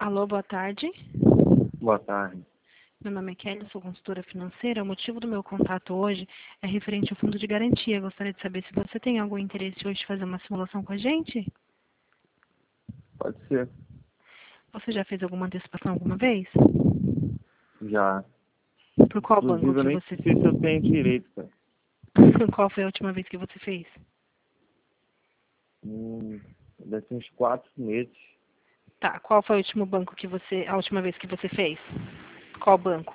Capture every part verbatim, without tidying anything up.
Alô, boa tarde. Boa tarde. Meu nome é Kelly, sou consultora financeira. O motivo do meu contato hoje é referente ao fundo de garantia. Gostaria de saber se você tem algum interesse hoje de fazer uma simulação com a gente? Pode ser. Você já fez alguma antecipação alguma vez? Já. Por qual banco Inclusive, eu que nem você sei se eu tenho direito, cara. Qual foi a última vez que você fez? Hum, deve ter uns quatro meses. Tá, qual foi o último banco que você, a última vez que você fez? Qual banco?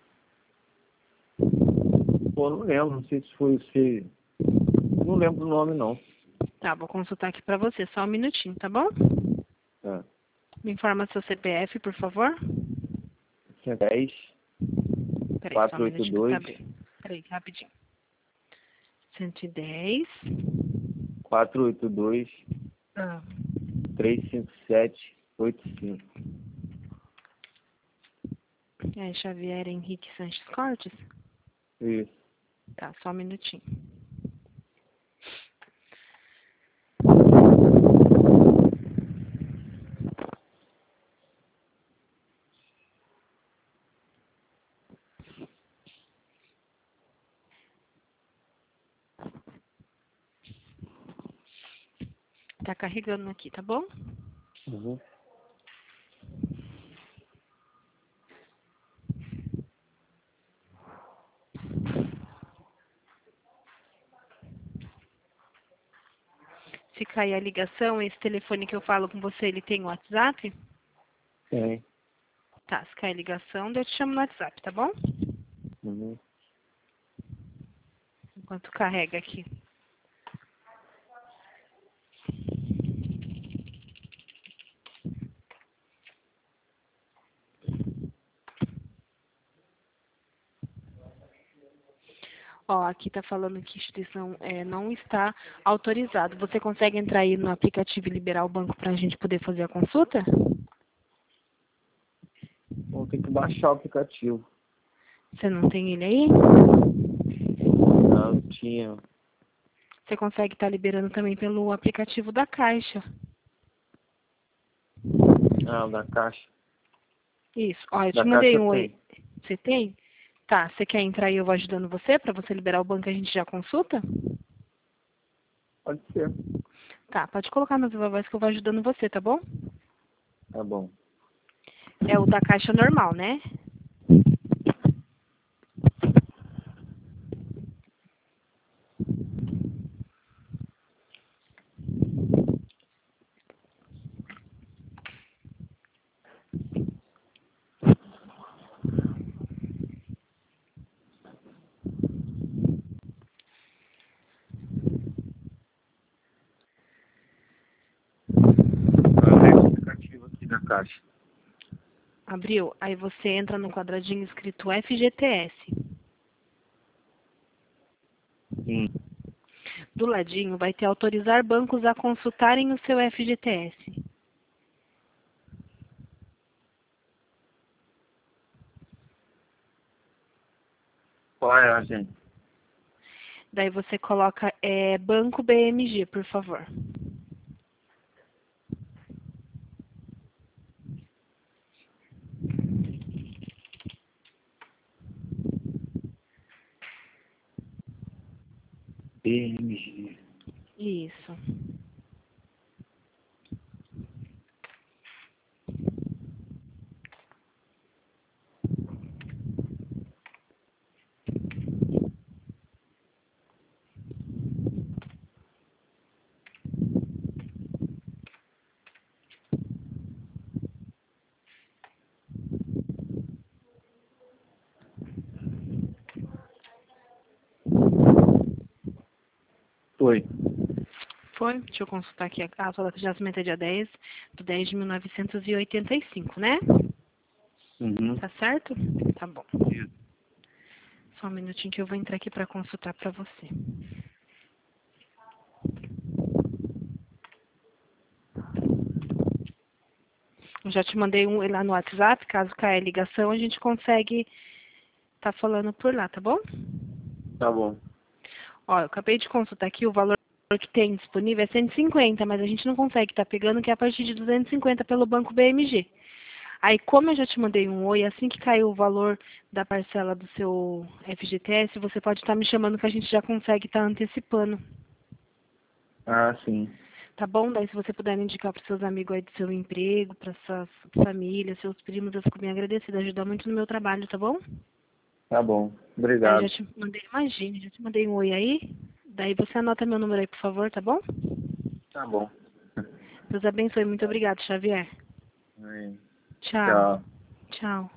Pô, não lembro. Não sei se foi se... Não lembro o nome, não. Tá, vou consultar aqui pra você, só um minutinho, tá bom? É. Me informa seu C P F, por favor. dez, Peraí, só um quatrocentos e oitenta e minutinho que tá dois, abrindo. Peraí, rapidinho. cento e dez. quatrocentos e oitenta e dois, Ah, trezentos e cinquenta e sete, oitenta e cinco. é Xavier Henrique Sanches Cortes? Isso. Tá, só um minutinho. Tá carregando aqui, tá bom? Uhum. Se cair a ligação, esse telefone que eu falo com você, ele tem WhatsApp? Tem. Tá, se cair a ligação, eu te chamo no WhatsApp, tá bom? Uhum. Enquanto carrega aqui. Ó, aqui tá falando que a instituição é, não está autorizado. Você consegue entrar aí no aplicativo e liberar o banco para a gente poder fazer a consulta? Vou ter que baixar o aplicativo. Você não tem ele aí? Não, tinha. Você consegue estar liberando também pelo aplicativo da Caixa. Ah, da caixa. Isso. Ó, eu te Da mandei caixa um oi. tem. Você tem? Tá, você quer entrar aí, eu vou ajudando você para você liberar o banco e a gente já consulta? Pode ser. Tá, pode colocar no Viva Voz que eu vou ajudando você, tá bom? Tá bom. É o da Caixa normal, né? Ah, o aplicativo aqui da caixa. Abriu? Aí você entra no quadradinho escrito F G T S. Sim. Do ladinho vai ter autorizar bancos a consultarem o seu F G T S. Qual é a gente? Daí você coloca é, Banco B M G, por favor. B M G. Isso. Foi. Foi? Deixa eu consultar aqui. A sua data de nascimento é dia dez de dez de mil novecentos e oitenta e cinco, né? Uhum. Tá certo? Tá bom. Isso. Só um minutinho que eu vou entrar aqui para consultar para você. Eu já te mandei um lá no WhatsApp, caso caia a ligação, a gente consegue tá falando por lá, tá bom? Tá bom. Ó, eu acabei de consultar aqui, o valor que tem disponível é cento e cinquenta, mas a gente não consegue estar pegando, que é a partir de duzentos e cinquenta pelo Banco B M G. Aí, como eu já te mandei um oi, assim que cair o valor da parcela do seu F G T S, você pode estar me chamando que a gente já consegue estar antecipando. Ah, sim. Tá bom? Daí, se você puder me indicar para seus amigos aí do seu emprego, para sua família, seus primos, eu fico bem agradecida. Ajuda muito no meu trabalho, tá bom? Tá bom. Aí, já Obrigado. te mandei, imagine, já te mandei um oi aí. Daí, você anota meu número aí, por favor, tá bom? Tá bom. Deus abençoe. Muito obrigada, Xavier. Aí. Tchau. Tchau. Tchau.